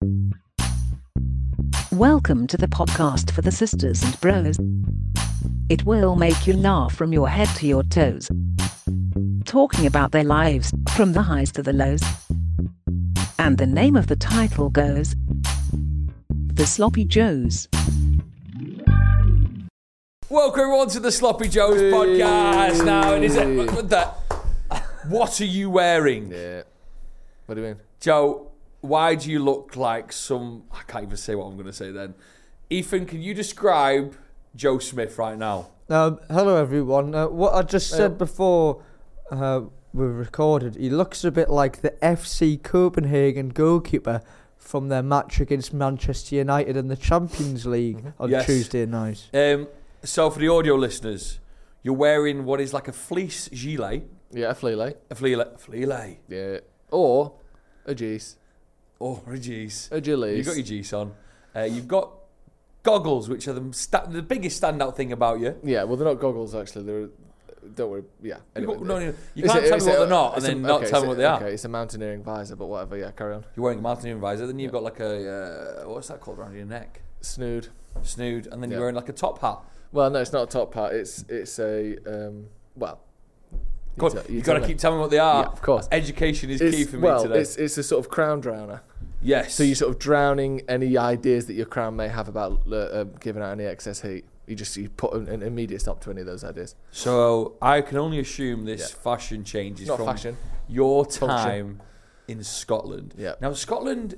Welcome to the podcast for the sisters and bros. It will make you laugh from your head to your toes. Talking about their lives, from the highs to the lows. And the name of the title goes, The Sloppy Joes. Welcome everyone to the Sloppy Joes podcast. Now, it is what are you wearing? Yeah. What do you mean? Joe, why do you look like some... I can't even say what I'm going to say then. Ethan, can you describe Joe Smith right now? Hello everyone. What I just said before we recorded, he looks a bit like the FC Copenhagen goalkeeper from their match against Manchester United in the Champions League on Tuesday night. So for the audio listeners, you're wearing what is like a fleece gilet. Yeah, a fleele. A fleele. Yeah. Or a G's. Or a G's. A Gillies. You've got your G's on. You've got goggles, which are the biggest standout thing about you. Yeah, well, they're not goggles, actually. They're... Don't worry. Yeah. Anyway, you can't tell me what they're not and then not tell me what they are. Okay, it's a mountaineering visor, but whatever. Yeah, carry on. You're wearing a mountaineering visor. Then you've got like a... what's that called around your neck? Snood. And then you're wearing like a top hat. Well, no, it's not a top hat. It's a... well... You've got to keep telling me what they are. Yeah, of course. Education is key for me today. Well, it's a sort of crown drowner. Yes. So you're sort of drowning any ideas that your crown may have about giving out any excess heat. You put an immediate stop to any of those ideas. So I can only assume this fashion change is from your time in Scotland. Yeah. Now Scotland,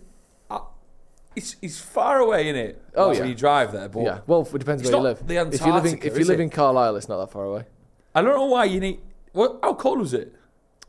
it's far away, innit? Oh, when you drive there. But yeah. Well, it depends where you live. The Antarctica, if you live in Carlisle, it's not that far away. I don't know why you need. How cold was it?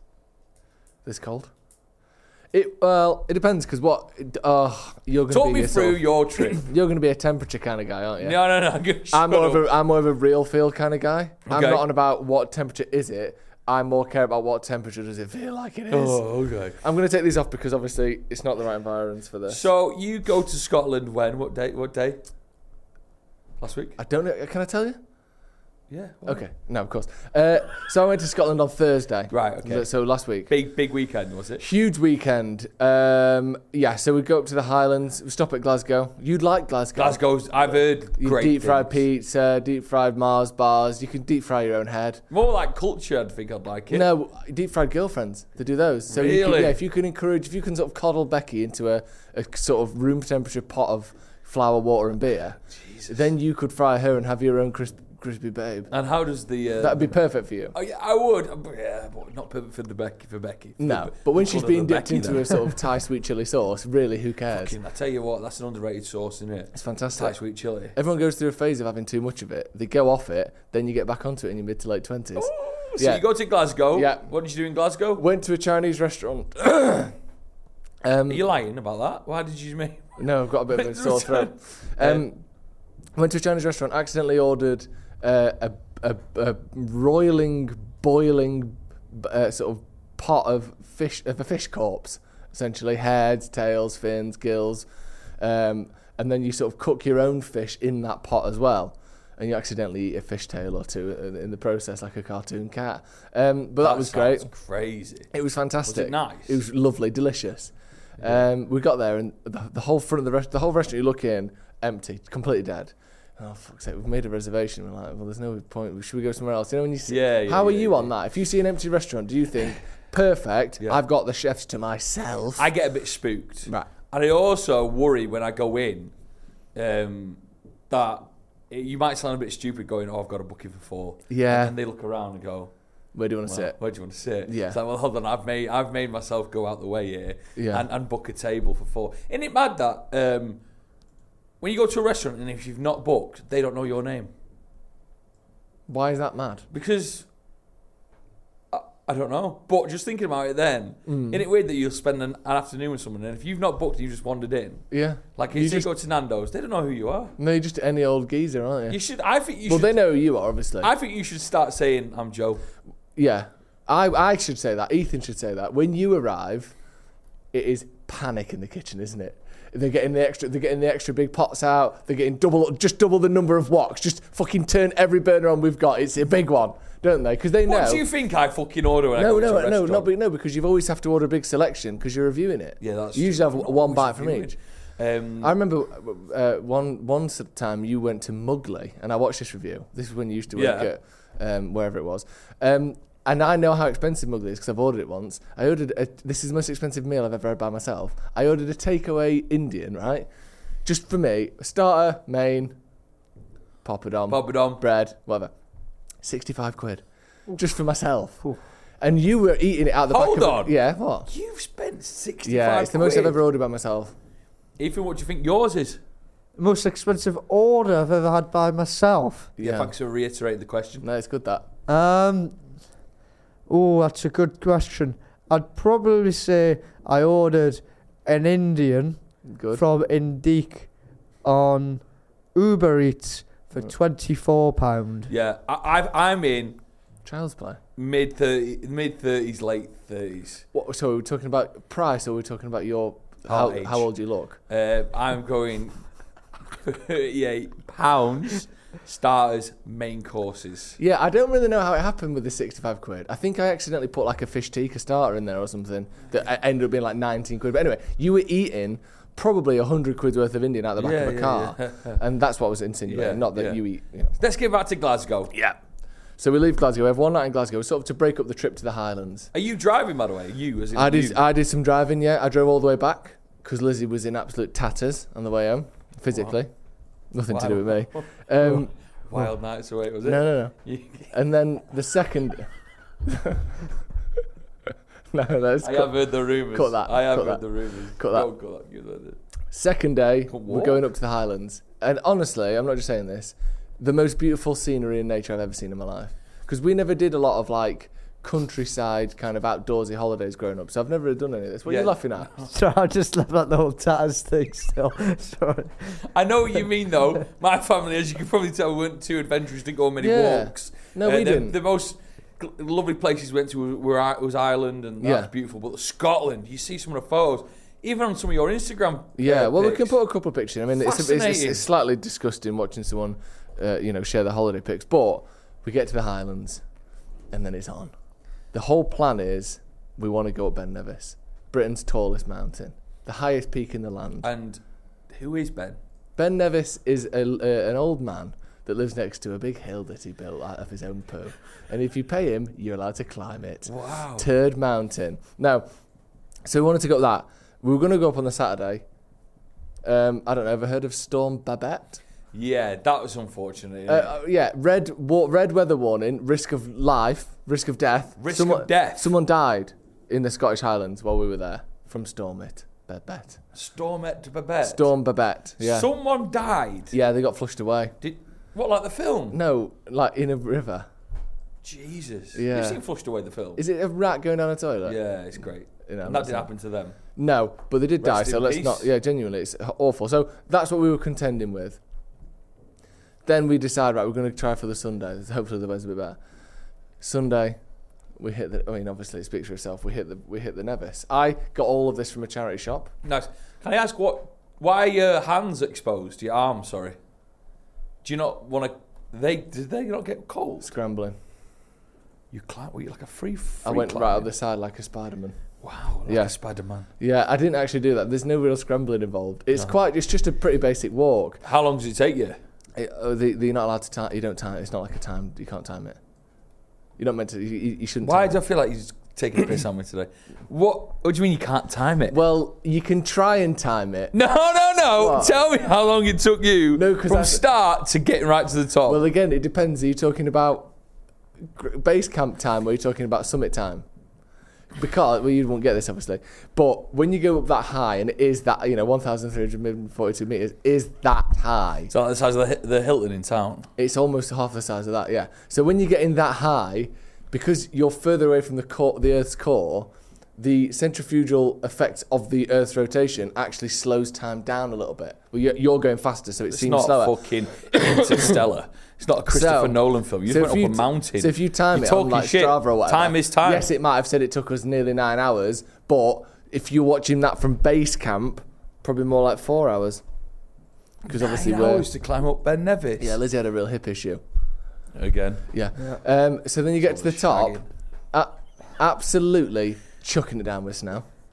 This cold? It depends because you're going to talk me through your trip. You're going to be a temperature kind of guy, aren't you? No. I'm more of a real feel kind of guy. Okay. I'm not on about what temperature is it. I more care about what temperature does it feel like it is. Oh, okay. I'm going to take these off because obviously it's not the right environment for this. So you go to Scotland when? What day? Last week? I don't know. Can I tell you? Yeah. Okay. No, of course. So I went to Scotland on Thursday. Right. Okay. So last week. Big weekend, was it? Huge weekend. Yeah. So we go up to the Highlands. We stop at Glasgow. You'd like Glasgow. Glasgow's. I've heard great deep fried things. pizza, deep fried Mars bars. You can deep fry your own head. More like culture. I think I'd like it. No, deep fried girlfriends. They do those. So really? if you can sort of coddle Becky into a sort of room temperature pot of flour, water, and beer, then you could fry her and have your own crispy babe. And how does the... That'd be perfect for you. Oh, yeah, I would. Yeah, but not perfect for Becky. No, but when she's being dipped into a sort of Thai sweet chili sauce, really, who cares? I tell you what, that's an underrated sauce, isn't it? It's fantastic. Thai sweet chili. Everyone goes through a phase of having too much of it. They go off it, then you get back onto it in your mid to late 20s. So you go to Glasgow. Yeah. What did you do in Glasgow? Went to a Chinese restaurant. Are you lying about that? Why did you make... No, I've got a bit of a sore throat. Went to a Chinese restaurant, accidentally ordered a roiling, boiling sort of pot of a fish corpse, essentially heads, tails, fins, gills, and then you sort of cook your own fish in that pot as well, and you accidentally eat a fish tail or two in the process, like a cartoon cat. But that was great. That's crazy. It was fantastic. Was it nice? It was lovely, delicious. We got there and the whole front of the whole restaurant you look in, empty, completely dead. Oh, fuck's sake, we've made a reservation. We're like, well, there's no point. Should we go somewhere else? You know, when you see, how are you on that? If you see an empty restaurant, do you think, perfect, I've got the chefs to myself? I get a bit spooked. Right. And I also worry when I go in that you might sound a bit stupid going, I've got a booking for 4. Yeah. And they look around and go, where do you want to sit? Where do you want to sit? Yeah. It's like, well, hold on, I've made myself go out the way here and book a table for 4. Isn't it mad that... when you go to a restaurant and if you've not booked, they don't know your name. Why is that mad? Because, I don't know. But just thinking about it then, isn't it weird that you'll spend an afternoon with someone and if you've not booked and you just wandered in? Yeah. Like if you go to Nando's, they don't know who you are. No, you're just any old geezer, aren't you? You should, I think you well, should. they know who you are, obviously. I think you should start saying, I'm Joe. Yeah. I should say that. Ethan should say that. When you arrive, it is panic in the kitchen, isn't it? They're getting the extra big pots out. They're getting double the number of woks. Just fucking turn every burner on we've got. It's a big one, don't they? Because they know. What do you think I fucking order when I go to a restaurant? No, because you've always have to order a big selection because you're reviewing it. Yeah, that's you usually have one bite from reviewing. each. I remember once at a time you went to Mugley, and I watched this review. This is when you used to work at wherever it was. And I know how expensive Mugley is because I've ordered it once. This is the most expensive meal I've ever had by myself. I ordered a takeaway Indian, right? Just for me, starter, main, poppadom, bread, whatever. 65 quid. Just for myself. Ooh. And you were eating it out the back of... Hold on. Yeah, what? You've spent 65 Yeah, it's the most I've ever ordered by myself. Ethan, what do you think yours is? Most expensive order I've ever had by myself. Yeah, thanks for reiterating the question. No, it's good, that. Oh, that's a good question. I'd probably say I ordered an Indian from Indique on Uber Eats for £24. Yeah, I'm in Child's play. mid 30s, late 30s. What? So we're talking about price, or we're talking about your how old you look? I'm going £38 starters, main courses. Yeah, I don't really know how it happened with the 65 quid. I think I accidentally put like a fish tikka starter in there or something that ended up being like 19 quid. But anyway, you were eating probably 100 quid worth of Indian out the back of a car. And that's what I was insinuating, not that you eat. You know. Let's get back to Glasgow. Yeah. So we leave Glasgow. We have one night in Glasgow, sort of to break up the trip to the Highlands. Are you driving, by the way? I did some driving, yeah. I drove all the way back because Lizzie was in absolute tatters on the way home, physically. Wow. Nothing to do with me. Wild nights away, was it? No. And then the second... No, I have heard the rumours. Cut that. I have heard the rumours. Cut that. Second day, we're going up to the Highlands. And honestly, I'm not just saying this, the most beautiful scenery in nature I've ever seen in my life. Because we never did a lot of like countryside kind of outdoorsy holidays growing up, so I've never done any of this. What are you laughing at? So I just left at the whole tatters thing still. Sorry. I know what you mean though. My family, as you can probably tell, weren't too adventurous, didn't go on many walks. No, we didn't. The most lovely places we went to was Ireland, and that's beautiful. But Scotland, you see some of the photos, even on some of your Instagram. Well, we can put a couple of pictures. I mean, it's slightly disgusting watching someone, share their holiday pics. But we get to the Highlands, and then it's on. The whole plan is we want to go up Ben Nevis, Britain's tallest mountain, the highest peak in the land. And who is Ben? Ben Nevis is an old man that lives next to a big hill that he built out of his own poo. And if you pay him, you're allowed to climb it. Wow. Turd Mountain. Now, so we wanted to go up that. We were going to go up on the Saturday. I don't know, ever heard of Storm Babette? Yeah, that was unfortunate. Red weather warning, risk of life, risk of death. Of death? Someone died in the Scottish Highlands while we were there from Storm Babette. Storm Babette? Storm Babette, yeah. Someone died? Yeah, they got flushed away. What, like the film? No, like in a river. Jesus. Yeah. You've seen Flushed Away, the film? Is it a rat going down a toilet? Yeah, it's great. And that didn't happen to them. No, but they did die, so let's peace. not... Yeah, genuinely, it's awful. So that's what we were contending with. Then we decided, right, we're going to try for the Sunday. Hopefully the weather's a bit better. Sunday, we hit the... I mean, obviously, it speaks for itself. We hit the Nevis. I got all of this from a charity shop. Nice. Can I ask why are your hands exposed? Your arms, sorry. Do you not want to... Did they not get cold? Scrambling. Were you like a free I went climbing? right up the side like a Spider-Man. Wow, like a Spider-Man. Yeah, I didn't actually do that. There's no real scrambling involved. It's just a pretty basic walk. How long does it take you? You're not allowed to time. You don't time it. It's not like a time. You can't time it. You're not meant to. You shouldn't. Why do I feel like you're taking a piss on me today? What do you mean you can't time it? Well, you can try and time it. No. What? Tell me how long it took you from start to getting right to the top. Well, again, it depends. Are you talking about base camp time or are you talking about summit time? Because, well, you won't get this, obviously. But when you go up that high, and it is that, 1,342 metres, is that high. It's like the size of the Hilton in town. It's almost half the size of that, yeah. So when you get in that high, because you're further away from the Earth's core, the centrifugal effect of the Earth's rotation actually slows time down a little bit. Well, you're going faster, so it seems slower. It's not fucking Interstellar. It's not a Christopher Nolan film. You just went up a mountain. So if you time it on like Strava or whatever, time is time. Yes, it might have said it took us nearly 9 hours, but if you're watching that from base camp, probably more like 4 hours. Because obviously 9 hours to climb up Ben Nevis. Yeah, Lizzie had a real hip issue. Again. Yeah. So then you get to the top, absolutely chucking it down with snow.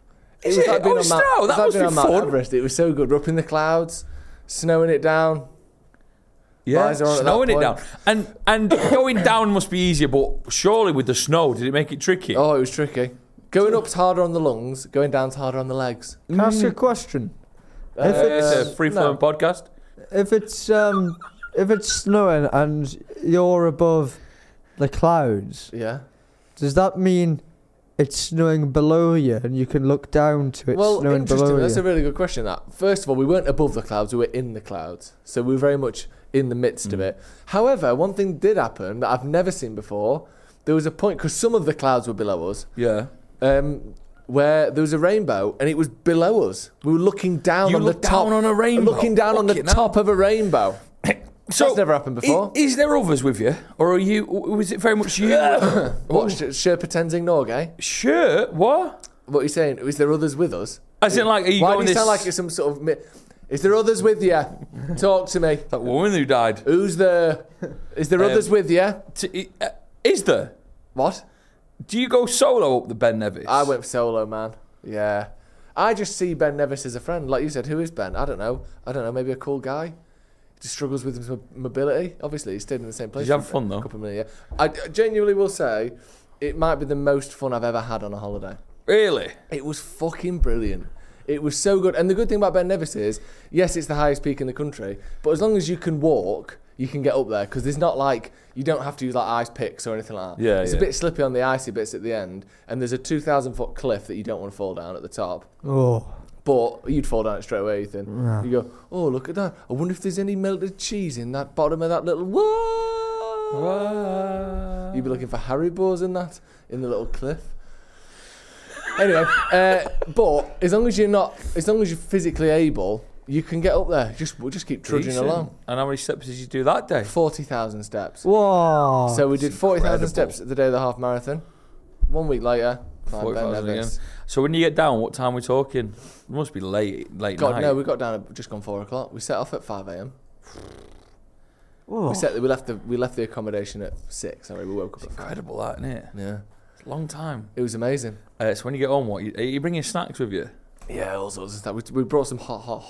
It was like being on snow. That must be Mount fun. Everest. It was so good. We're up in the clouds, snowing it down. Yeah, Visor on at snowing that it down. point. And going down must be easier, but surely with the snow, did it make it tricky? Oh, it was tricky. Going up's harder on the lungs. Going down's harder on the legs. Can I ask you a question? It's a free-flowing podcast. If it's snowing and you're above the clouds, Yeah. does that mean it's snowing below you and you can look down to it snowing interesting. below That's you? a really good question. That first of all, we weren't above the clouds; we were in the clouds, so we were very much in the midst of it. However, one thing did happen that I've never seen before. There was a point because some of the clouds were below us. Yeah. Where there was a rainbow and it was below us. We were looking down You on the looked top. down on a rainbow? Looking down on the Fucking hell. top of a rainbow. So That's never happened before. Is there others with you, or are you? Was it very much you? What, Sherpa Tenzing Norgay? Sure. What? What are you saying? Is there others with us? As in, like, are you Why going do you this? sound like it's some sort of... Is there others with you? Talk to me. That woman who died. Who's there? Is there others with you? Is there? What? Do you go solo up the Ben Nevis? I went solo, man. Yeah. I just see Ben Nevis as a friend. Like you said, who is Ben? I don't know. Maybe a cool guy. He just struggles with his mobility. Obviously, he stayed in the same place. Did you have fun, though? A couple of minutes, yeah. I genuinely will say, it might be the most fun I've ever had on a holiday. Really? It was fucking brilliant. It was so good. And the good thing about Ben Nevis is, yes, it's the highest peak in the country, but as long as you can walk, you can get up there, because there's not like, you don't have to use like ice picks or anything like that. Yeah, it's a bit slippy on the icy bits at the end, and there's a 2,000-foot cliff that you don't want to fall down at the top. Oh. But you'd fall down it straight away, Ethan. Yeah. You go, oh, look at that. I wonder if there's any melted cheese in that bottom of that little... Whoa! You'd be looking for Haribo's in that, in the little cliff. Anyway, but as long as you're physically able, you can get up there. We'll just keep trudging Decent. along. And how many steps did you do that day? 40,000 steps. Whoa. So we did 40,000 incredible. steps the day of the half marathon. 1 week later, climbed Ben 40,000 Nevis. again. So when you get down, what time are we talking? It must be late night. No, we got down at just gone 4 o'clock. We set off at 5 a.m. Whoa. We left the accommodation at 6. Sorry, we woke up at 5. Incredible, that, isn't it? Yeah, It's a long time. it was amazing. So when you get home, what? Are you bringing snacks with you? Yeah, all sorts of stuff. We brought some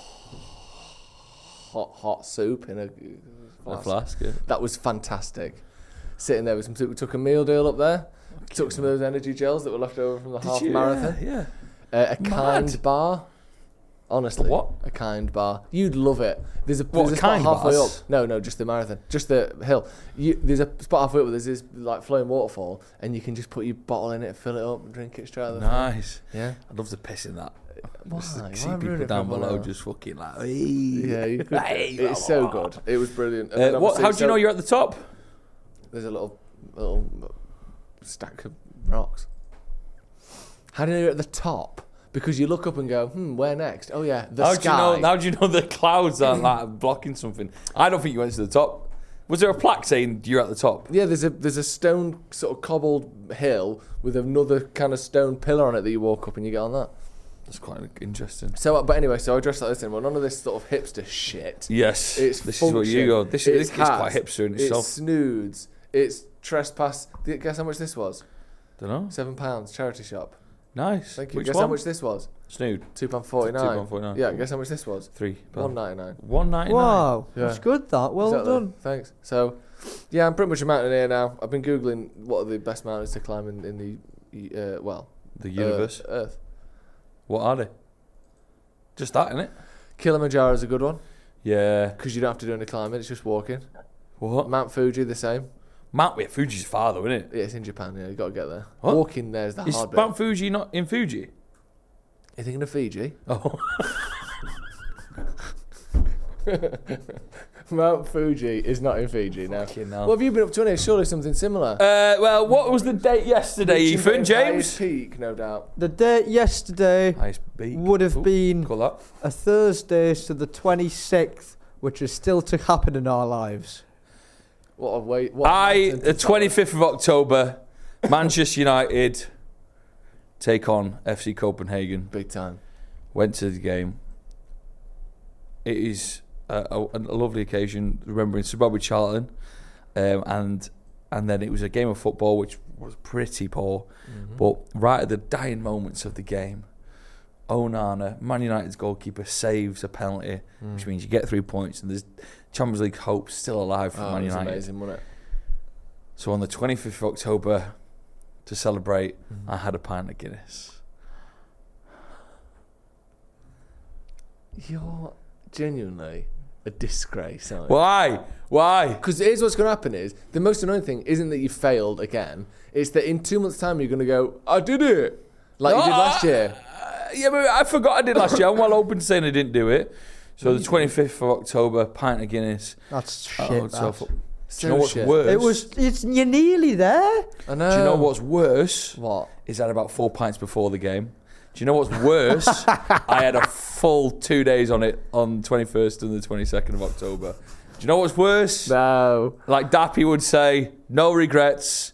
hot soup in a A flask, yeah. That was fantastic. Sitting there with some soup. We took a meal deal up there. Took some of those energy gels that were left over from the half marathon. Yeah. A kind bar. Honestly, What? A kind bar. You'd love it. There's a spot Kind halfway bars? up. No, just the marathon, just the hill. There's a spot halfway up where there's this like flowing waterfall, and you can just put your bottle in it, fill it up, and drink it straight out of the Nice. Yeah. I'd love to piss in that. Why? Just Why see ruin people it down for below now? just fucking like, hey. Yeah, you could. Hey, It's so good. It was brilliant. And then How obviously, do you know you're at the top? There's a little stack of rocks. How do you know you're at the top? Because you look up and go, where next? Oh yeah, the sky. How do you know the clouds aren't like blocking something? I don't think you went to the top. Was there a plaque saying you're at the top? Yeah, there's a stone sort of cobbled hill with another kind of stone pillar on it that you walk up and you get on that. That's quite interesting. So, but anyway, so I dressed like this then. Well, none of this sort of hipster shit. Yes, It's this is where you go. This is quite hipster in itself. It's snoods. It's trespass. Guess how much this was? Don't know. £7. Charity shop. Nice. Thank you. Which Guess one? how much this was? Snood. £2.49. £2.49. Yeah. Guess how much this was? £3. £1.99. £1.99. Wow. Yeah. That's good, that. Well Exactly. done. Thanks. So, yeah, I'm pretty much a mountaineer now. I've been googling what are the best mountains to climb in the The universe. Earth. What are they? Just that, innit? Kilimanjaro is a good one Yeah. because you don't have to do any climbing. It's just walking. What? Mount Fuji the same. Fuji's far though, isn't it? Yeah, it's in Japan. Yeah, you got to get there. What? Walking there is the Is hard bit. Mount Fuji not in Fuji? You thinking of Fiji? Oh. Mount Fuji is not in Fiji now. Fucking hell. What have you been up to? It's surely something similar. Well, what was the date yesterday, Reaching Ethan? the James? highest peak, no doubt. The date yesterday Highest peak. would have Ooh, been call that. a Thursday, so the 26th, which is still to happen in our lives. What a wait. The 25th of October, Manchester United take on FC Copenhagen. Big time. Went to the game. It is a lovely occasion, remembering Sir Bobby Charlton, and then it was a game of football which was pretty poor. Mm-hmm. But right at the dying moments of the game, Onana, Man United's goalkeeper, saves a penalty, which means you get 3 points, and there's Champions League hope still alive for Man United. Amazing, wasn't it? So on the 25th of October, to celebrate, I had a pint of Guinness. You're genuinely a disgrace, aren't you? Why? Because here's what's going to happen is, the most annoying thing isn't that you failed again, it's that in 2 months' time you're going to go, I did it, like you did last year. Yeah, but I forgot I did last year. I'm well open to saying I didn't do it. So the 25th of October, pint of Guinness. That's shit. Do you know what's shit. worse? You're nearly there. I know. Do you know what's worse? What? Is that about 4 pints before the game? Do you know what's worse? I had a full 2 days on it on 21st and the 22nd of October. Do you know what's worse? No. Like Dappy would say, no regrets.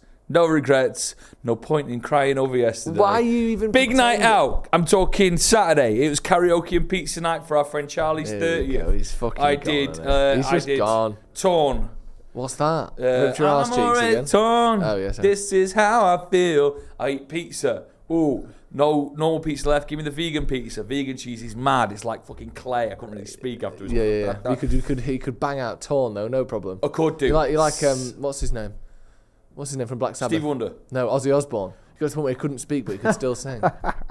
No point in crying over yesterday. Why are you even Big night pretending? out. I'm talking Saturday. It was karaoke and pizza night for our friend Charlie's There you 30th. go, he's fucking I gone, did. isn't he? He's just gone. Torn. What's that? Ripped your arse I'm cheeks already again? torn. Oh, yes, sorry. This is how I feel. I eat pizza. Ooh, no normal pizza left. Give me the vegan pizza. Vegan cheese is mad. It's like fucking clay. I couldn't really speak afterwards. Yeah. He could bang out Torn though, no problem. I could do. You like what's his name? What's his name from Black Sabbath? Steve Wonder. No, Ozzy Osbourne. He got to the point where he couldn't speak, but he could still sing.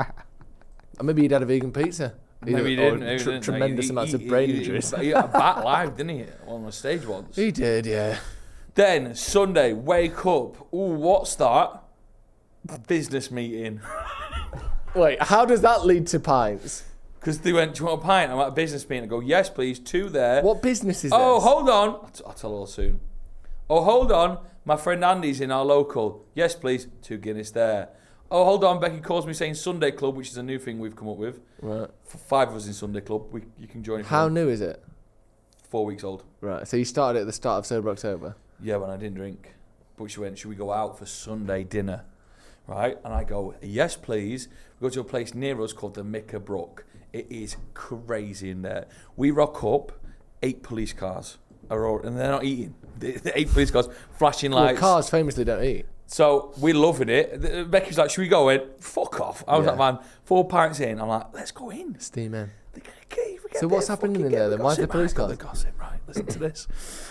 And maybe he'd had a vegan pizza. Maybe he didn't. Tremendous amounts of brain injuries. He had a bat live, didn't he? On the stage once. He did, yeah. Then Sunday, wake up. Ooh, what's that? Business meeting. Wait, how does that lead to pints? Because they went, do you want a pint? I'm at a business meeting. I go, yes, please. 2 there. What business is Oh, this? hold on. I'll tell all soon. Oh, hold on. My friend Andy's in our local. Yes, please. 2 Guinness there. Oh, hold on. Becky calls me saying Sunday Club, which is a new thing we've come up with. Right. For 5 of us in Sunday Club. You can join. How new is it? 4 weeks old. Right, so you started at the start of Sober October? Yeah, when I didn't drink. But she went, should we go out for Sunday dinner? Right? And I go, yes, please. We go to a place near us called the Mickerbrook. It is crazy in there. We rock up, 8 police cars. And they're not eating. The 8 police cars, flashing lights. Well, cars famously don't eat. So we're loving it. Becky's like, should we go in? Fuck off. I was Yeah. like, man, 4 pints in. I'm like, let's go in. Steam in. So what's happening in there then? Why is the police got cars? the gossip, right? Listen to this.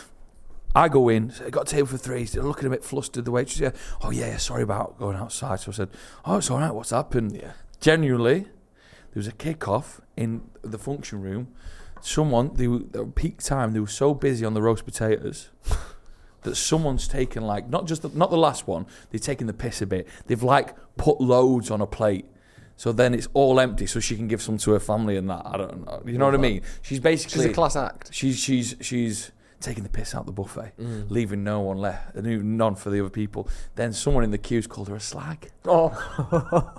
I go in, so I got a table for 3. They're looking a bit flustered. The waitress, yeah, oh yeah, sorry about going outside. So I said, oh, it's all right. What's happened? Yeah. Genuinely, there was a kick-off in the function room. Someone, at peak time, they were so busy on the roast potatoes that someone's taken not the last one. They've taken the piss a bit. They've put loads on a plate. So then it's all empty, so she can give some to her family and that. I don't know. You know what I mean? She's basically... She's a class act. She's taking the piss out the buffet, leaving no one left, none for the other people. Then someone in the queue's called her a slag. Oh.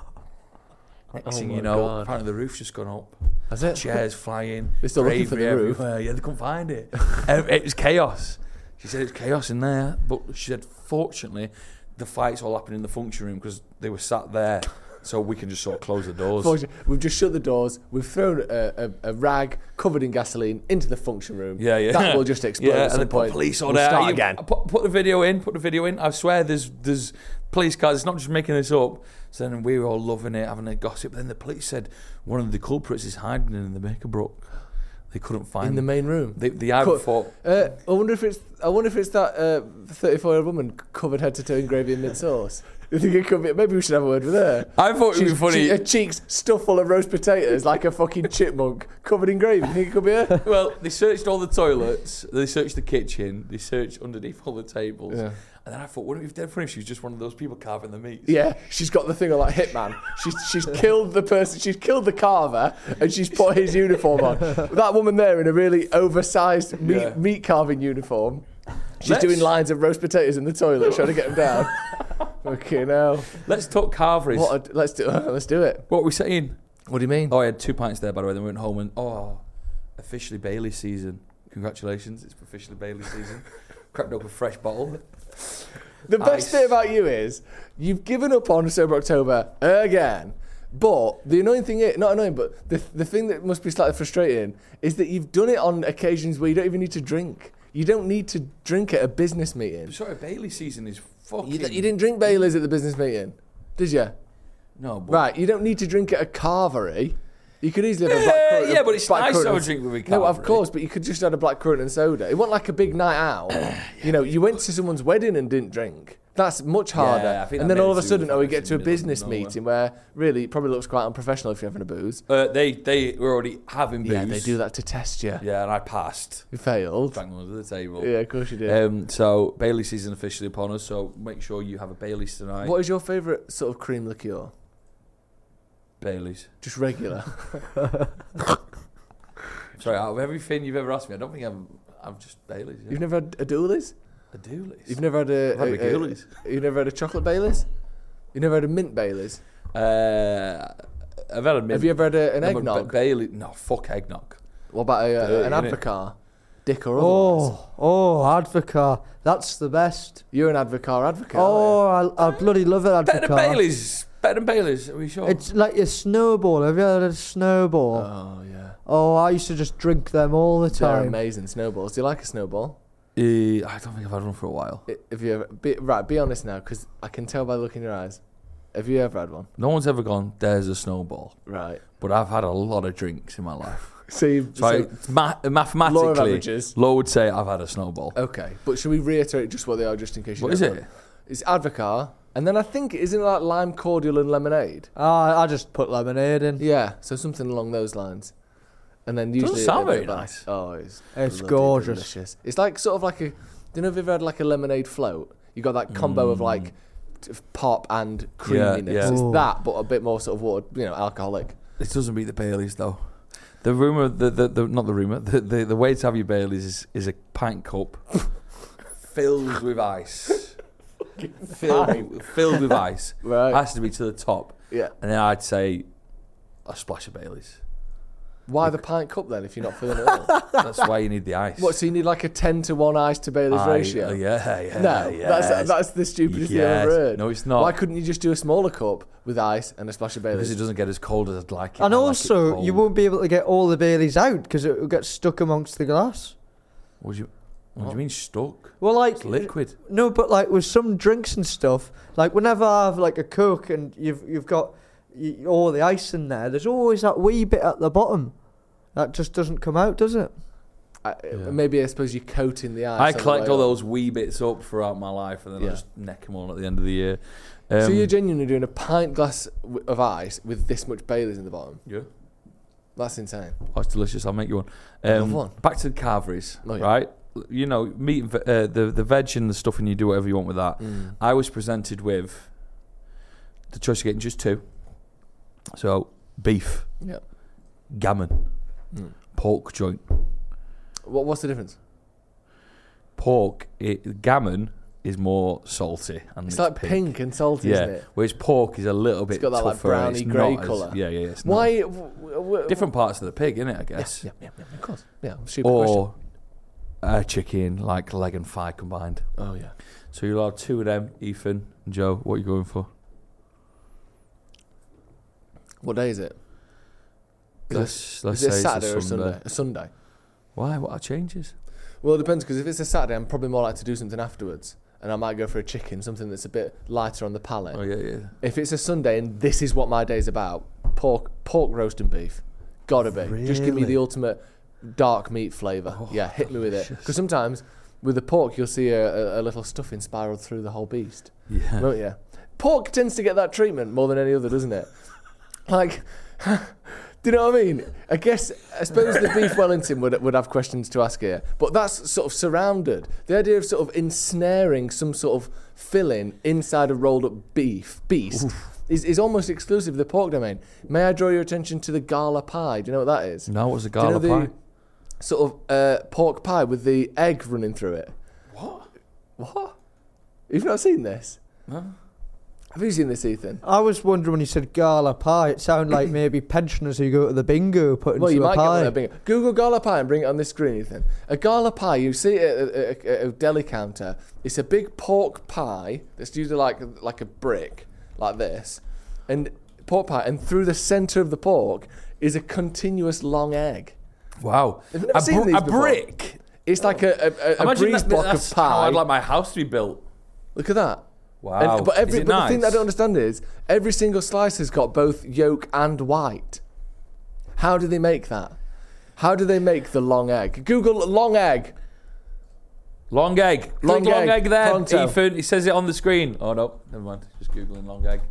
Next thing you know, God. apparently the roof's just gone up. That's it? Chairs flying. They're still looking for the roof. everywhere. Yeah, they couldn't find it. It was chaos. She said it was chaos in there, but she said, fortunately, the fight's all happened in the function room because they were sat there. So we can just sort of close the doors. We've just shut the doors. We've thrown a rag covered in gasoline into the function room. Yeah. That will just explode at some and point. Police we'll order. start again. Put the video in. I swear there's police cars. It's not just making this up. So then we were all loving it, having a gossip. Then the police said one of the culprits is hiding in the Mickerbrook. They couldn't find in the main room. The either thought. I wonder if it's that 34-year-old woman covered head to toe in gravy and mint sauce. You think it could be? Maybe we should have a word with her. I thought it would be funny. Her cheeks stuffed full of roast potatoes like a fucking chipmunk covered in gravy. You think it could be her? Well, they searched all the toilets. They searched the kitchen. They searched underneath all the tables. Yeah. And then I thought, wouldn't it be dead funny if she was just one of those people carving the meat? Yeah, she's got the thing on like Hitman. She's killed the person. She's killed the carver, and she's put his uniform on. That woman there in a really oversized meat carving uniform. She's doing lines of roast potatoes in the toilet, trying to get them down. Fucking hell. Let's talk carveries. Let's do it. What were we saying? What do you mean? Oh, I had 2 pints there, by the way. Then we went home and, officially Bailey season. Congratulations, it's officially Bailey season. Cracked up a fresh bottle. The best bit about you is you've given up on Sober October again. But the annoying thing is, not annoying, but the thing that must be slightly frustrating is that you've done it on occasions where you don't even need to drink. You don't need to drink at a business meeting. Sorry, Bailey season is fucking... You didn't drink Baileys at the business meeting, did you? No, but... Right, you don't need to drink at a carvery. You could easily have a black currant. Yeah, but it's black nice currant to have a and- drink with a No, of Cadbury. course, but you could just have a black currant and soda. It wasn't like a big night out. You know, you went to someone's wedding and didn't drink. That's much harder. Yeah, I think and that then all made of a it sudden, too we get to a in the middle of business nowhere. meeting where really it probably looks quite unprofessional if you're having a booze. They were already having booze. Yeah, they do that to test you. Yeah, and I passed. You failed. Drank one to the table. Yeah, of course you did. So Bailey's season officially upon us. So make sure you have a Bailey's tonight. What is your favourite sort of cream liqueur? Bailey's. Just regular. Sorry, out of everything you've ever asked me, I don't think I'm just Bailey's. Yeah. You've never had a Dooley's? A Dooley's. You've never had I've had a Dooley's. You've never had a chocolate Baileys? You've never had a mint Baileys? I've had a mint. Have you ever had an Never- eggnog? Bailey. No, fuck eggnog. What about Dirty, an innit? Advocar? Dick or otherwise? Advocar. That's the best. You're an Advocar advocate. I bloody love it, Better than Advocar. Bailey's. Better than Bailey's. Are we sure? It's like a snowball. Have you had a snowball? Oh, yeah. Oh, I used to just drink them all the They're time. amazing snowballs. Do you like a snowball? I don't think I've had one for a while. If you ever, be honest now, because I can tell by the look in your eyes. Have you ever had one? No one's ever gone, there's a snowball. Right. But I've had a lot of drinks in my life. So Mathematically, law of averages. Law would say I've had a snowball. Okay, but should we reiterate just what they are, just in case you What don't is know? it? It's Advocar, and then I think isn't it like lime cordial and lemonade? I just put lemonade in. Yeah, so something along those lines. And then usually Doesn't sound a bit very of nice. ice. Oh, it's bloody gorgeous. delicious. It's like sort of like a. Do you know if you've ever had like a lemonade float? You got that combo of like pop and creaminess. yeah. It's Ooh. that, but a bit more sort of water, alcoholic. This doesn't beat the Baileys though. The rumour, not the rumour, the way to have your Baileys is a pint cup filled with ice. filled with ice. Right. Has to be to the top. Yeah. And then I'd say a splash of Baileys. Why the pint cup then if you're not filling it all? That's why you need the ice. What, so you need like a 10-to-1 ice to Bailey's ratio? Yeah. No, yes. that's the stupidest thing I've Yes. ever heard. No, it's not. Why couldn't you just do a smaller cup with ice and a splash of Because Bailey's? it doesn't get as cold as I'd like it. And I like it also, cold. you won't be able to get all the Baileys out because it will get stuck amongst the glass. What do you mean stuck? Well, like It's liquid. No, but like with some drinks and stuff, like whenever I have like a Coke and you've got all the ice in there, there's always that wee bit at the bottom that just doesn't come out, does it? Maybe I suppose you're coating the ice. I on the collect way all up. those wee bits up throughout my life, and then I Yeah. just neck them all at the end of the year. So you're genuinely doing a pint glass of ice with this much Bailey's in the bottom? Yeah. That's insane. Oh, it's delicious. I'll make you one. Love one. Back to the Carveries, Oh, yeah. right? You know, meat, the veg and the stuff, and you do whatever you want with that. Mm. I was presented with the choice of getting just two. So beef, Yeah. gammon, Mm. pork joint. What's the difference? Pork, gammon is more salty and It's like pink and salty, Yeah, isn't it? whereas pork is a little It's bit got that, like, tougher. and it's browny grey not as- colour. Yeah. It's not- Why? different parts of the pig, innit? I guess. Yeah, of course. Yeah, stupid question. Or a chicken, like leg and thigh combined. Oh, yeah. So you're allowed two of them, Ethan and Joe. What are you going for? What day is it? Let's Is it say a it's Saturday or a Sunday. Sunday? A Sunday. Why? What are changes? Well, it depends, because if it's a Saturday, I'm probably more likely to do something afterwards. And I might go for a chicken, something that's a bit lighter on the palate. Oh yeah. If it's a Sunday and this is what my day's about, pork roast and beef. Gotta be. Just give me the Really? ultimate dark meat flavour. Oh, yeah, hit me with it. Because sometimes with the pork, you'll see a little stuffing spiral through the whole beast. Yeah. Won't you? Pork tends to get that treatment more than any other, doesn't it? Like, do you know what I mean? I suppose the beef Wellington would have questions to ask here, but that's sort of surrounded. The idea of sort of ensnaring some sort of filling inside a rolled up beast is almost exclusive of the pork domain. May I draw your attention to the gala pie? Do you know what that is? No, what's a Do you know gala pie? the sort of pork pie with the egg running through it? What? You've not seen this? No. Have you seen this, Ethan? I was wondering when you said gala pie, it sounded like maybe pensioners who go to the bingo put into Well, you a might get one pie. at a bingo. Google gala pie and bring it on this screen, Ethan. A gala pie, you see it at a deli counter. It's a big pork pie that's usually like a brick, like this, and pork pie, and through the centre of the pork is a continuous long egg. Wow. Have you never seen these a before? brick. It's like a Imagine breeze block that's of how pie. I'd like my house to be built. Look at that. Wow. But Is it the nice? thing that I don't understand is every single slice has got both yolk and white. How do they make that? How do they make the long egg? Google long egg. Long egg. Long Click long egg. egg there, Pronto. Ethan. He says it on the screen. Oh, no. Never mind. Just Googling long egg.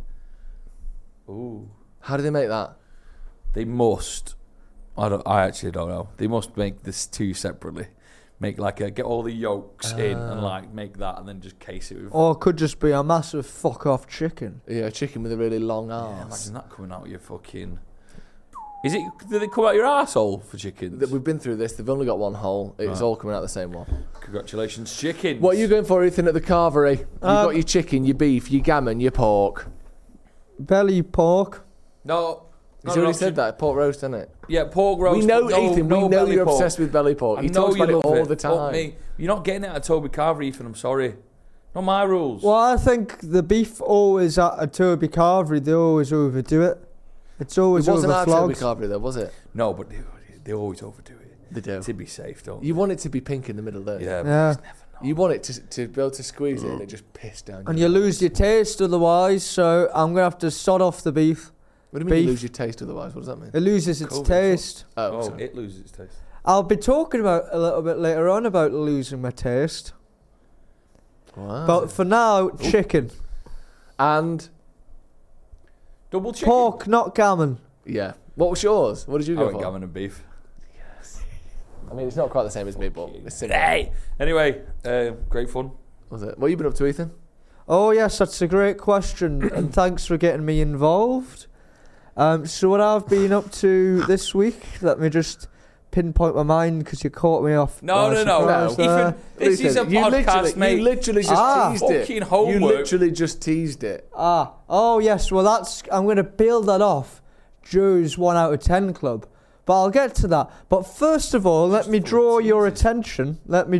Ooh. How do they make that? They must. I actually don't know. They must make this two separately. Make get all the yolks in and make that and then just case it with. Or it could just be a massive fuck off chicken. Yeah, a chicken with a really long Yeah, arse. imagine that coming out your fucking. Is it? Do they come out your arsehole for chickens? We've been through this. They've only got one hole. It's all coming out the same one. Congratulations, chickens. What are you going for, Ethan, at the carvery? You've got your chicken, your beef, your gammon, your pork. Belly pork. No. He's already said that. Pork roast, isn't it? Yeah, pork roast. We know, but no, Ethan, no we know belly you're pork. obsessed with belly pork. I He know talks about you it love all the Fuck time. me. You're not getting it at Toby Carvery, Ethan. I'm sorry. Not my rules. Well, I think the beef always at a Toby Carvery, they always overdo it. It's always It wasn't our Toby overflogged. Carvery, though, was it? No, but they always overdo it. They do. To be safe, don't You want it to be pink in the middle, don't you? Yeah, but Yeah. you just never know. You want it to be able to squeeze it and it just piss down. And your you nose. lose your taste otherwise, so I'm going to have to sod off the beef. What do you mean you beef. lose your taste otherwise? What does that mean? It loses its Cool, taste. Oh, Oh, sorry. it loses its taste. I'll be talking about a little bit later on about losing my taste. Wow. But for now, chicken. And, Double chicken. Pork, not gammon. yeah. What was yours? What did you I go went for? gammon and beef. I mean, it's not quite the same as me, but it's similar. Hey. Anyway, great fun. Was it? What have you been up to, Ethan? Oh, yes, that's a great question. And thanks for getting me involved. So what I've been up to this week, let me just pinpoint my mind because you caught me off. No. surprise there. Ethan, this is a You podcast, mate. You literally just teased it. Fucking homework. You literally just teased it. Oh yes, well I'm going to build that off Joe's 1 out of 10 club. But I'll get to that. But first of all, let me draw your attention,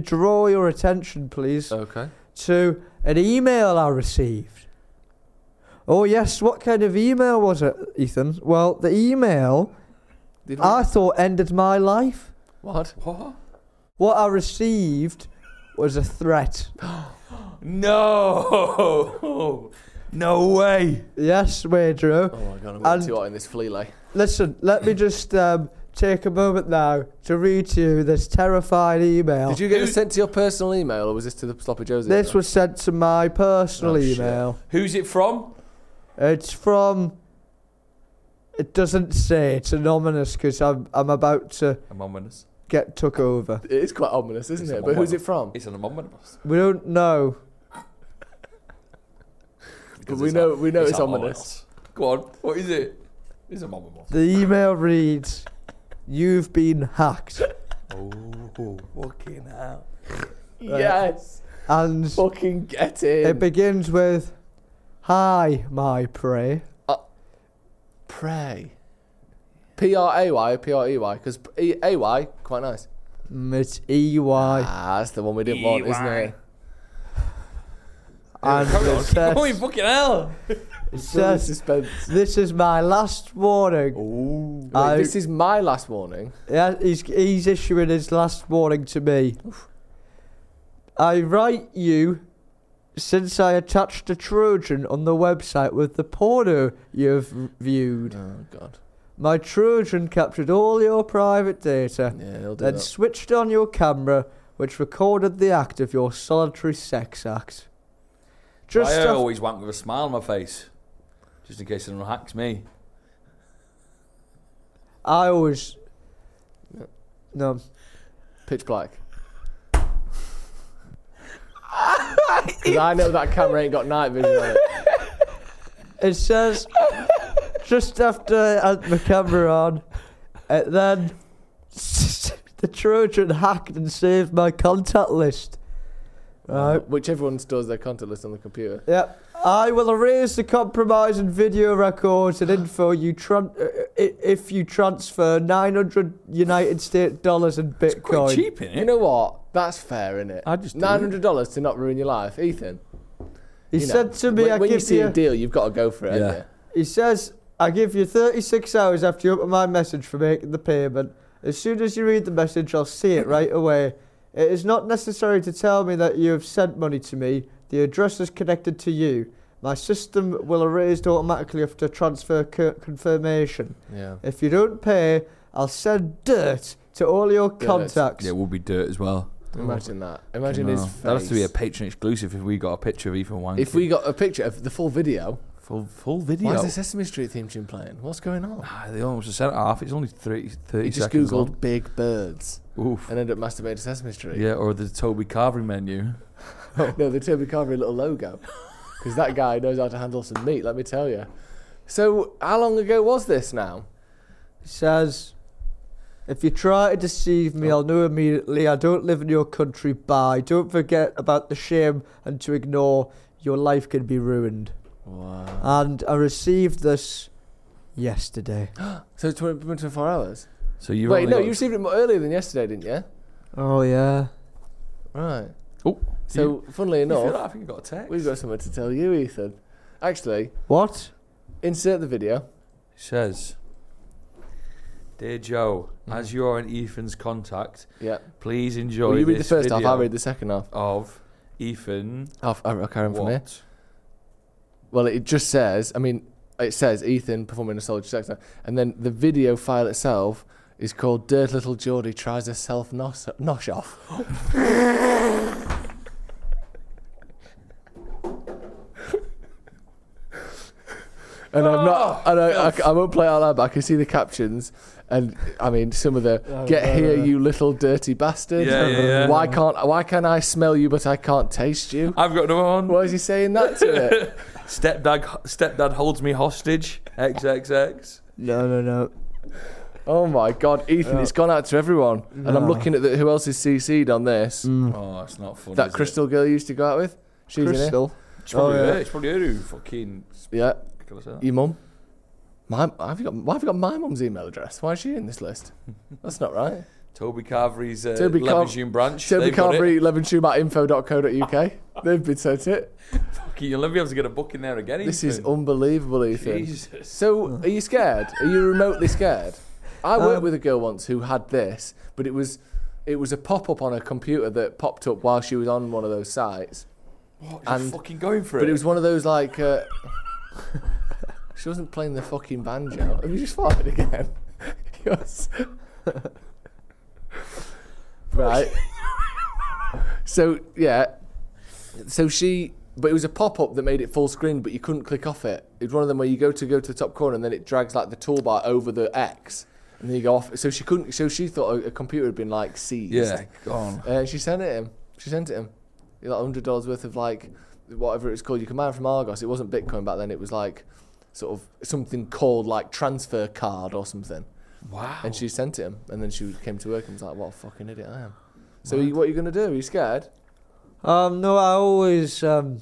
please, Okay. to an email I received. Oh yes, what kind of email was it, Ethan? Well, the email I thought ended my life. What? What? What I received was a threat. No. No way. Yes, Pedro. Oh my god, I'm And- going too hot in this flea. Listen, let me just take a moment now to read to you this terrifying email. Did you get it sent to your personal email or was this to the Sloppy Joe's email? This was sent to my personal Oh, shit. email. Who's it from? It's from. It doesn't say. It's anonymous because I'm about to I'm ominous. get took over. It is quite ominous, isn't It's it? a But who's mobile. it from? It's an ominous. We don't know. But we know it's ominous. Go on. What is it? It's a ominous. The email reads, "You've been hacked," Oh, fucking hell. Yes. and Fucking get in. it begins with, "Hi, my prey." Pray. P-R-A-Y or P-R-E-Y? Because A-Y, quite nice. It's EY. That's the one we didn't want, isn't it? And Carry on. it Keep says, going, fucking hell. it Full of says, suspense. "This is my last warning." Oh. Wait, this is my last warning. Yeah, he's issuing his last warning to me. I write you since I attached a Trojan on the website with the porno you've viewed. Oh, God. My Trojan captured all your private data, Yeah, he'll do then that. switched on your camera, which recorded the act of your solitary sex act. Just I af- always wank with a smile on my face. Just in case anyone hacks me. I always... Yeah. No. Pitch black. Because I know that camera ain't got night vision on it. It says, just after I had my camera on, then the Trojan hacked and saved my contact list. Right. Which everyone stores their contact list on the computer. Yep. I will erase the compromising video records and info if you transfer 900 United States dollars in It's quite Bitcoin. cheap, innit? You know what? That's fair, isn't it? I just do $900 to not ruin your life. Ethan. He you know, said to me, when you see a deal, you've got to go for it, Yeah. haven't you? He says, I give you 36 hours after you open my message for making the payment. As soon as you read the message, I'll see it right away. It is not necessary to tell me that you have sent money to me. The address is connected to you. My system will erase automatically after transfer confirmation. Yeah. If you don't pay, I'll send dirt to all your contacts. Yeah, it will be dirt as well. Imagine that. Imagine his face. That has to be a Patreon exclusive if we got a picture of Ethan wanking. If we got a picture of the full video. Full video. Why is the Sesame Street theme tune playing? What's going on? They almost sent it off. It's only 30 He just seconds googled long. big birds Oof. and ended up masturbating to Sesame Street. Yeah, or the Toby Carvery menu. No, the Toby Carvery little logo. Because that guy knows how to handle some meat, let me tell you. So, how long ago was this now? It says, if you try to deceive me, I'll know immediately. I don't live in your country. Bye. Don't forget about the shame and to ignore. Your life can be ruined. Wow. And I received this yesterday. So it's 24 hours? So you Wait, no, you received it more earlier than yesterday, didn't you? Oh, yeah. Right. Oh, So, funnily I enough, think you got a text. we've got something to tell you, Ethan. Actually, What? insert the video. It says, Dear Joe, as you are in Ethan's contact, Yeah. please enjoy Well, you read the this first half, video I'll read the second half. of Ethan. I'll carry on from here. What? Well, it just says, it says Ethan performing a soldier sex act, and then the video file itself is called Dirt Little Geordie Tries a Self-Nosh Off. And I'm not, and I won't play it out loud, but I can see the captions, and some of the "Get here, you little dirty bastard." Yeah. Why can I smell you but I can't taste you? I've got another one. Why is he saying that to it? Stepdad holds me hostage. XXX. No. Oh my God, Ethan, it's gone out to everyone. And I'm No. looking at who else is CC'd on this. Oh, it's not funny. That is Crystal girl you used to go out with? She's Crystal. It? It's probably Oh, yeah. her. It's probably her who fucking. in it. Yeah. Can I say that? Your mum? Why have you got my mum's email address? Why is she in this list? That's not right. Toby Carvery's Toby Levenshulme branch. Toby They've got it. Carvery, levenshulme@info.co.uk. They've been sent it. Fucking, you'll never be able to get a book in there again. This Ethan. is unbelievable, Ethan. Jesus. So, are you scared? Are you remotely scared? I worked with a girl once who had this, but it was a pop-up on her computer that popped up while she was on one of those sites. What? And- You're fucking going for it. But it was one of those like... she wasn't playing the fucking banjo. Have you just farted again? Yes. Right. So, yeah. So she... But it was a pop-up that made it full screen, but you couldn't click off it. It was one of them where you go to the top corner and then it drags like the toolbar over the X. And then you go off. So she couldn't... So she thought a computer had been like seized. Yeah, go on. And she sent it to him. She sent it to him. Like $100 worth of like... Whatever it's called. You can buy it from Argos. It wasn't Bitcoin back then. It was like... Sort of something called like transfer card or something. Wow. And she sent it him. And then she came to work and was like, what a fucking idiot I am. So what are you going to do? Are you scared? No, I always have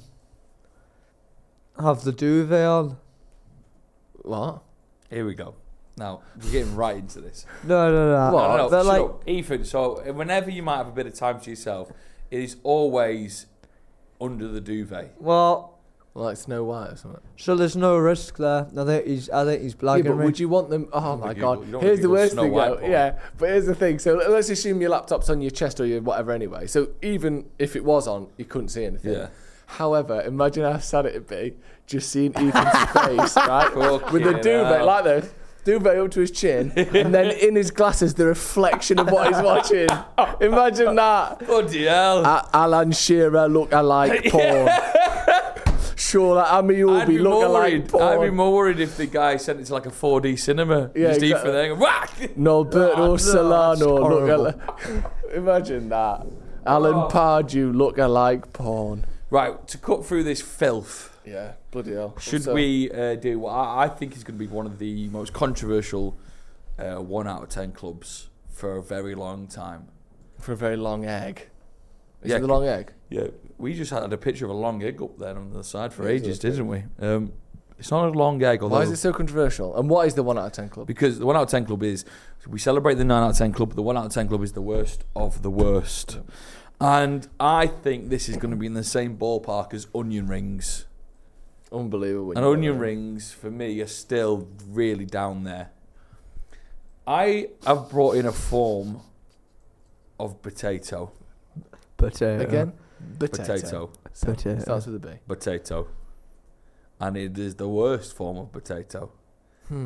the duvet on. What? Here we go. Now, we're getting right into this. No. What? No, They're like, Ethan, so whenever you might have a bit of time to yourself, it is always under the duvet. well, Like Snow White or something? so there's no risk there. I think he's Yeah, blagging but me. would you want them... Oh my you God. don't Here's the Google worst Snow thing White though. porn. Yeah, but here's the thing. So let's assume your laptop's on your chest or your whatever anyway. So even if it was on, you couldn't see anything. Yeah. However, imagine how sad it'd be just seeing Ethan's face, right? With the Fucking duvet hell. like this. Duvet up to his chin, and then in his glasses, the reflection of what he's watching. Imagine that. Bloody hell. Alan Shearer look-alike porn. Sure, like Amiubi look-alike porn. I'd be more worried if the guy sent it to like a 4D cinema. Yeah, Just exactly. Ethan there going, whack! Norberto Solano horrible. look-alike. Imagine that. Alan Pardew look-alike porn. Right, to cut through this filth, Yeah, bloody hell. should So- we do what I think is going to be one of the most controversial 1 out of 10 clubs for a very long time? For a very long egg. Is Yeah, it the long egg? Yeah, we just had a picture of a long egg up there on the side for Yeah, ages, it is. didn't we? It's not a long egg, although... Why is it so controversial? And what is the 1 out of 10 club? Because the 1 out of 10 club is... We celebrate the 9 out of 10 club, but the 1 out of 10 club is the worst of the worst. And I think this is going to be in the same ballpark as onion rings. Unbelievable. And onion rings, for me, are still really down there. I have brought in a form of potato. Potato. Again? Potato. Potato. Starts with a B. Potato. And it is the worst form of potato.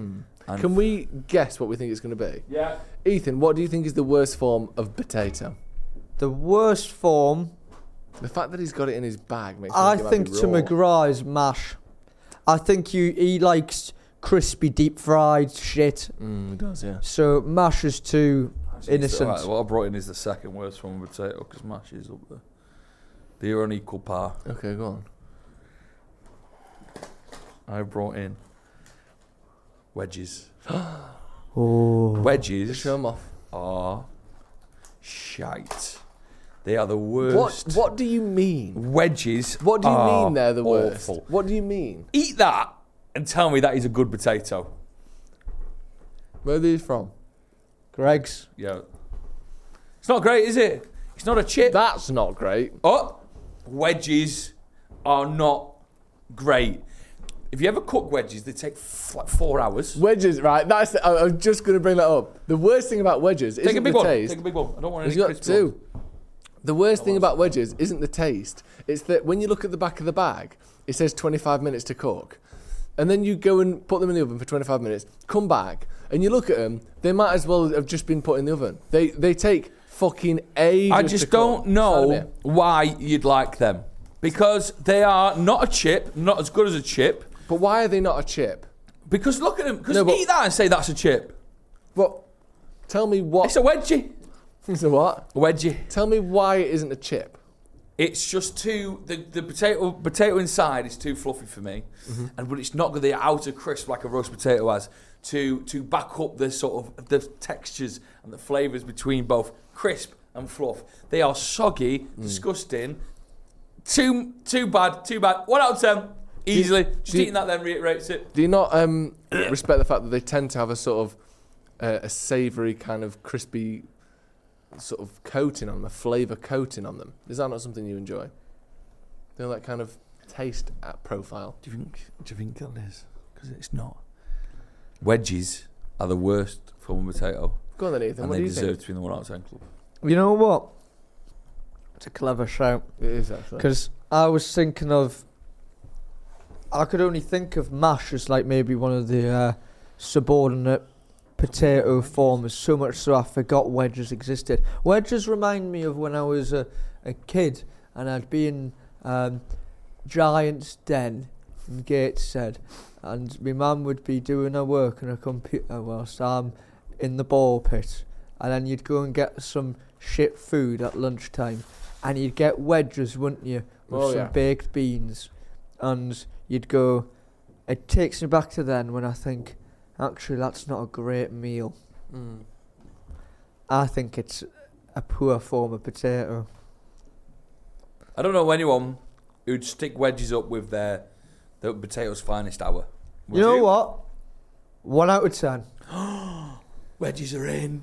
And Can we guess what we think it's going to be? Yeah. Ethan, what do you think is the worst form of potato? The worst form, The fact that he's got it in his bag makes I me think think, it might be to raw. McGrath's mash. I think he likes crispy, deep fried shit. He does, yeah. So mash is too innocent. Right, what I brought in is the second worst form of potato because mash is up there. They're on equal par. Okay, go on. I brought in wedges. Oh. Wedges Show him off. are shite. They are the worst. What do you mean? Wedges. What do you are mean they're the worst? awful. What do you mean? Eat that and tell me that is a good potato. Where are these from? Greg's. Yeah. It's not great, is it? It's not a chip. That's not great. Oh, wedges are not great. If you ever cook wedges, they take like 4 hours. Wedges, right? I was just going to bring that up. The worst thing about wedges Take a isn't big the one. taste. Take a big one. I don't want He's any got crispy two. ones. The worst thing about wedges isn't the taste. It's that when you look at the back of the bag, it says 25 minutes to cook. And then you go and put them in the oven for 25 minutes, come back, and you look at them, they might as well have just been put in the oven. They take fucking ages I to just cook. don't know Tell me. why you'd like them. Because they are not a chip, not as good as a chip. But why are they not a chip? Because look at them. Because No, but- eat that and say that's a chip. What? Tell me what. It's a wedgie. It's a what? A wedgie. Tell me why it isn't a chip. It's just too the potato inside is too fluffy for me, and but it's not got the outer crisp like a roast potato has to back up the sort of the textures and the flavours between both crisp and fluff. They are soggy, disgusting. Too bad. 1 out of 10, easily. Just eating that then reiterates it. Do you not respect the fact that they tend to have a sort of a savoury kind of crispy sort of coating on them, a flavour coating on them? Is that not something you enjoy? You know, that kind of taste profile. Do you think that is? Because it's not. Wedges are the worst form of potato, Go on then, Ethan. and What they do you deserve think? to be in the 1 out of 10 club. You know what? It's a clever shout. It is actually. Because I was thinking of... I could only think of mash as like maybe one of the subordinate potato forms, so much so I forgot wedges existed. Wedges remind me of when I was a kid and I'd be in Giant's Den in Gateshead, and my mum would be doing her work on a computer whilst I'm in the ball pit, and then you'd go and get some shit food at lunchtime, and you'd get wedges, wouldn't you, with some baked beans, and you'd go... It takes me back to then when I think, actually, that's not a great meal. I think it's a poor form of potato. I don't know anyone who'd stick wedges up with the potato's finest hour. Would You know what? 1 out of 10. Wedges are in.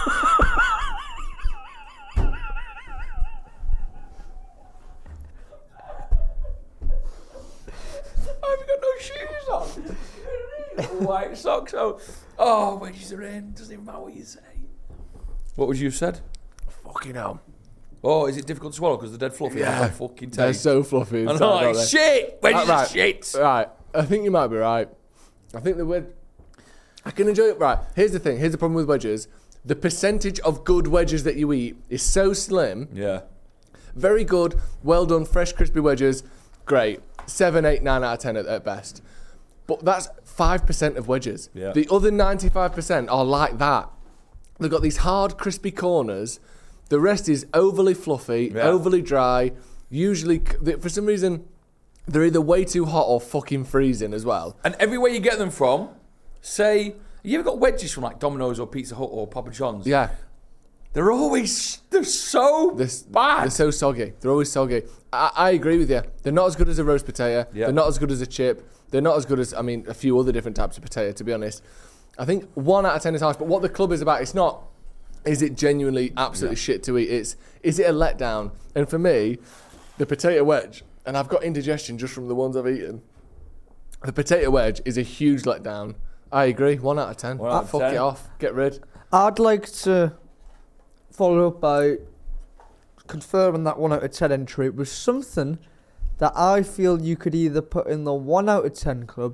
I've got no shoes on. White socks on. Oh, wedges are in. Doesn't even matter what you say. What would you have said? Fucking hell. Oh, is it difficult to swallow because they're dead fluffy? Yeah. I fucking They're taste. so fluffy. I'm inside, like, aren't they? shit! Wedges Right. are shit! Right. I think you might be right. I think the wedge... I can enjoy it. Right. Here's the thing. Here's the problem with wedges. The percentage of good wedges that you eat is so slim. Yeah. Very good, well done, fresh, crispy wedges. Great. 7, 8, 9 out of 10 at best. But that's 5% of wedges. Yeah. The other 95% are like that. They've got these hard, crispy corners. The rest is overly fluffy, Yeah. overly dry. Usually, for some reason, they're either way too hot or fucking freezing as well. And everywhere you get them from, say, you ever got wedges from like Domino's or Pizza Hut or Papa John's? Yeah. They're so bad. They're so soggy. They're always soggy. I agree with you. They're not as good as a roast potato. Yeah. They're not as good as a chip. They're not as good as, a few other different types of potato, to be honest. I think 1 out of 10 is harsh, but what the club is about, it's not, is it genuinely absolutely shit to eat? It's, is it a letdown? And for me, the potato wedge, and I've got indigestion just from the ones I've eaten, the potato wedge is a huge letdown. I agree. 1 out of 10. 1 out of Fuck 10. it off. Get rid. I'd like to follow up by confirming that 1 out of 10 entry was something that I feel you could either put in the 1 out of 10 club,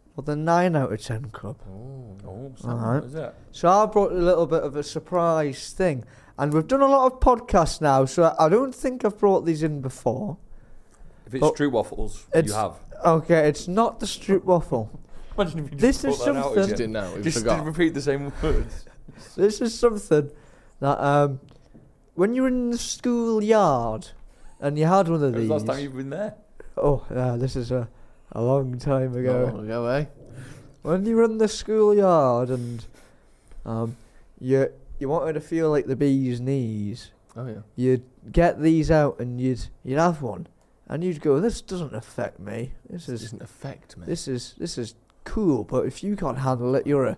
or the 9 out of 10 club. Oh, Alright. what is it? So I brought a little bit of a surprise thing. And we've done a lot of podcasts now, so I don't think I've brought these in before. If it's But Stroop Waffles, you it's- have. Okay, it's not the Stroop Waffle. Imagine if you This just is put that out something- again. Just didn't know. We Just forgot. repeat the same words. This is something that when you're in the schoolyard and you had one of When was these. the last time you've been there? Oh, yeah, this is a long time ago. Oh, go away. When you were in the schoolyard and you wanted to feel like the bee's knees, Oh yeah. you'd get these out and you'd have one, and you'd go, "This doesn't affect me. This It is doesn't affect me. this is cool." But if you can't handle it, you're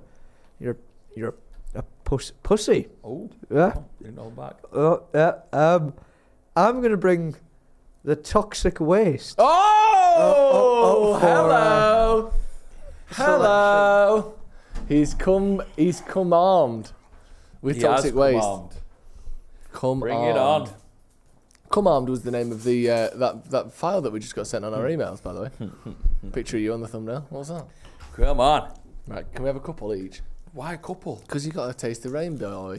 a pussy. Oh, Yeah. didn't hold back. Yeah. I'm gonna bring the toxic waste. Oh, for, hello, hello. He's come armed with He has toxic come waste. armed. Come Bring armed. it on. Come armed was the name of the that file that we just got sent on our emails, by the way. Picture of you on the thumbnail. What was that? Come on. Right, can we have a couple each? Why a couple? Because you got to taste the rainbow.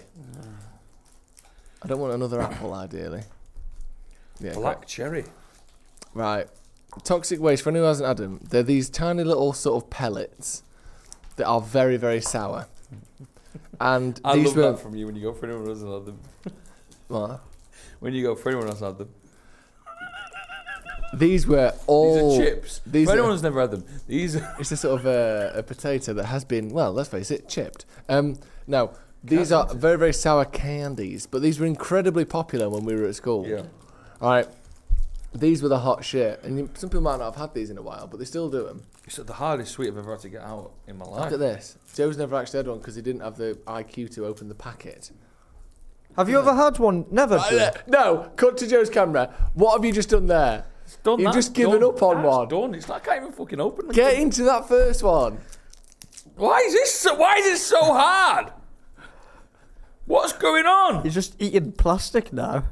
I don't want another apple, ideally. Yeah, Black cherry. Right. Toxic waste, for anyone who hasn't had them, they're these tiny little sort of pellets that are very, very sour. And I these love were... that from you when you go for anyone who hasn't had them. What? When you go for anyone who hasn't had them. These were all... These are chips. These for are- anyone who's never had them, these are... It's a sort of a potato that has been, well, let's face it, chipped. Now, these are very, very sour candies, but these were incredibly popular when we were at school. Yeah. All right. These were the hot shit. And some people might not have had these in a while, but they still do them. It's the hardest sweet I've ever had to get out in my life. Look at this. Joe's never actually had one because he didn't have the IQ to open the packet. Have you ever had one? Never. Joe? No, cut to Joe's camera. What have you just done there? It's done. You've That's just given done. up on That's one. Done. It's like I can't even fucking open them. Get into that first one. Why is it so hard? What's going on? You're just eating plastic now.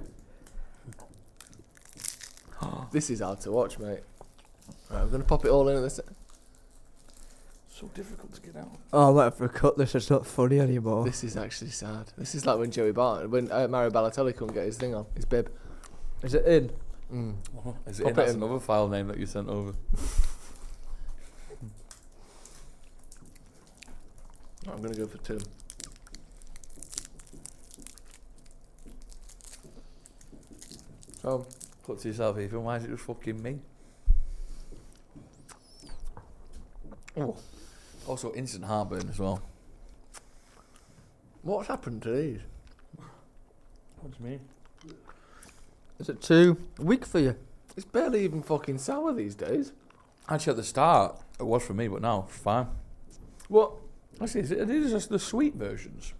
This is hard to watch, mate. Right, we're going to pop it all in at this. So difficult to get out. Oh, I might have to cut this. It's not funny anymore. This is actually sad. This is like when Joey Barton, when Mario Balotelli couldn't get his thing on, his bib. Is it in? Is it Pop in? it That's in. another file name that you sent over. I'm going to go for 2. So, Put to yourself, Ethan, why is it just fucking me? oh, Also, instant heartburn as well. what's happened to these? What do you mean? Is it too weak for you? It's barely even fucking sour these days. Actually, at the start, it was for me, but now it's fine. What? Actually, these are just the sweet versions.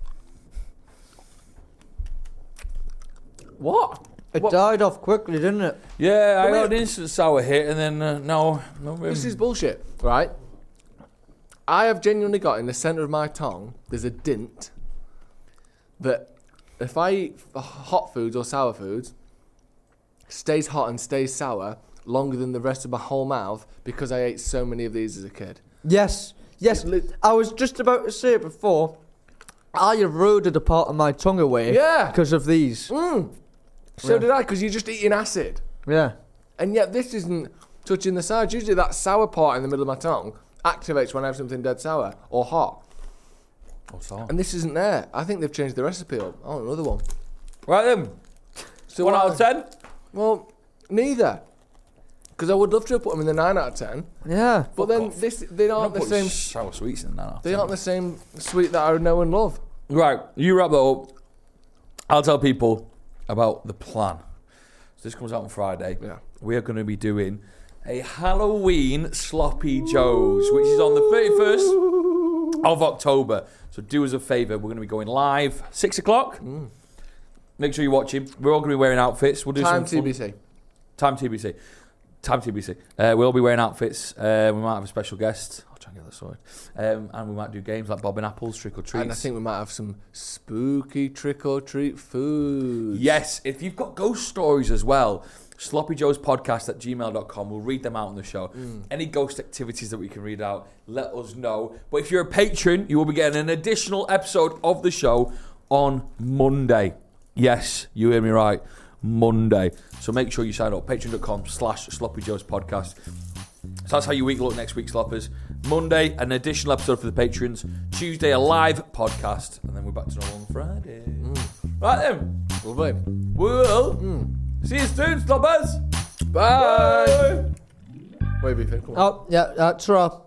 What? It What? died off quickly, didn't it? Yeah, I But got an instant sour hit, and then no. This is bullshit, right? I have genuinely got in the centre of my tongue, there's a dint that if I eat hot foods or sour foods, stays hot and stays sour longer than the rest of my whole mouth because I ate so many of these as a kid. Yes. Yes. I was just about to say it before. I eroded a part of my tongue away. Yeah. Because of these. So Yeah. did I, because you're just eating acid. Yeah. And yet this isn't touching the sides. Usually that sour part in the middle of my tongue activates when I have something dead sour or hot. Oh, sorry. And this isn't there. I think they've changed the recipe up. Oh, another one. Right then. So 1 what- out of 10? Well, neither. Because I would love to have put them in the 9 out of 10. Yeah. But then off. they You're aren't not the putting same. sour sweets in that. They aren't the same sweet that I know and love. Right, you wrap that up. I'll tell people about the plan. So this comes out on Friday. Yeah. We are going to be doing a Halloween Sloppy Joes, which is on the 31st of October. So do us a favour. We're going to be going live 6 o'clock. Make sure you're watching. We're all going to be wearing outfits. We'll do Time some fun- TBC. Time TBC. Time TBC. We'll be wearing outfits. We might have a special guest. I'll try and get that sorted. And we might do games like Bobbing Apples, Trick or Treats. And I think we might have some spooky trick or treat food. Yes, if you've got ghost stories as well, sloppyjoespodcast@gmail.com. We'll read them out on the show. Any ghost activities that we can read out, let us know. But if you're a patron, you will be getting an additional episode of the show on Monday. Yes, you hear me right. Monday. So make sure you sign up. Patreon.com/sloppyjoespodcast. So that's how your week will look next week, Sloppers. Monday, an additional episode for the patrons. Tuesday, a live podcast. And then we're back to normal on Friday. Right then. Lovely. We'll see you soon, Sloppers. Bye. Where have you been? Come on. Oh, yeah, that's right.